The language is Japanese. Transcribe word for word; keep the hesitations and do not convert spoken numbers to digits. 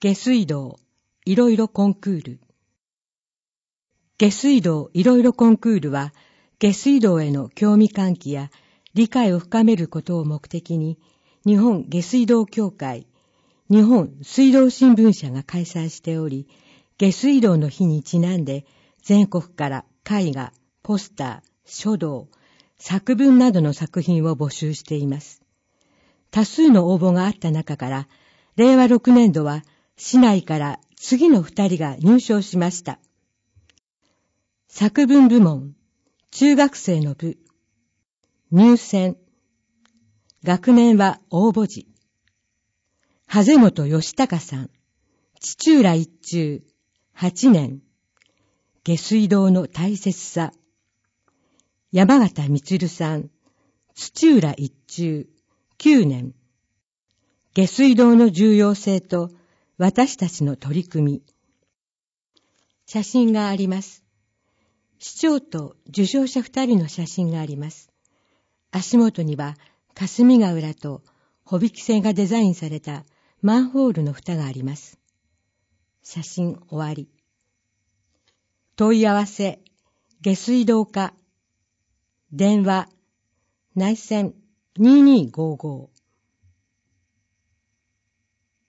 下水道いろいろコンクール。下水道いろいろコンクールは、下水道への興味喚起や理解を深めることを目的に、日本下水道協会、日本水道新聞社が開催しており、下水道の日にちなんで、全国から絵画、ポスター、書道、作文などの作品を募集しています。多数の応募があった中から、れいわろくねんどは市内から次のふたりが入賞しました。作文部門、中学生の部、入選。学年は応募時。はぜもとよしたかさん、土浦一中、はちねん。下水道の大切さ。山形みつるさん、土浦一中、きゅうねん。下水道の重要性と私たちの取り組み。写真があります。市長と受賞者二人の写真があります。足元には霞ヶ浦と帆引き線がデザインされたマンホールの蓋があります。写真終わり。問い合わせ、下水道課。電話、内線にーにーごーごー。